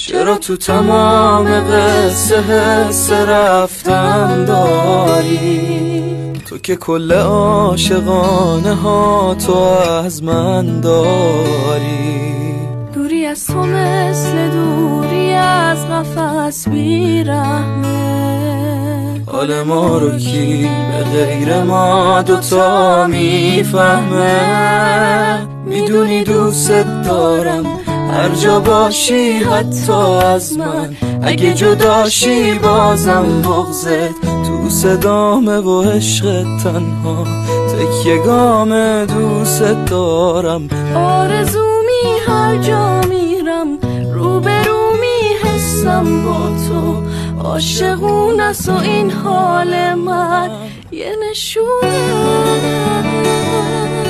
چرا تو تمام قصه حس رفتن داری؟ تو که کل عاشقانه ها تو از من داری. دوری از تو مثل دوری از قفس بیرحمه. حال ما رو کی به غیر ما دوتا میفهمه؟ میدونی دوست دارم هر جا باشی حتی از من، اگه جداشی بازم بغضت تو صدامه و عشق تنها تکیه گام دوست دارم. آرزومی هر جا میرم روبرو میحسم با تو، عاشقون است و این حال من یه نشونه.